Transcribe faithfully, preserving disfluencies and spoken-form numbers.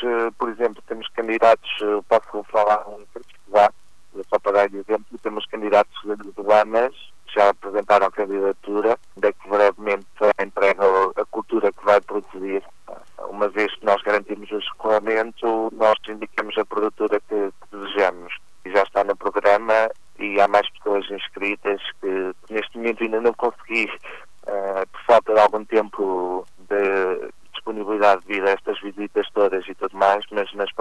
uh, por exemplo, temos candidatos, uh, posso falar um particular, só para dar exemplo, temos candidatos de Lamas que já apresentaram a candidatura, ainda que brevemente entrega a cultura que vai produzir. Uma vez que nós garantimos o escolamento, nós indicamos a produtora que, que desejamos. E já está no programa e há mais pessoas inscritas que neste momento ainda não consegui, uh, por falta de algum tempo de disponibilidade devido a estas visitas todas e tudo mais, mas nas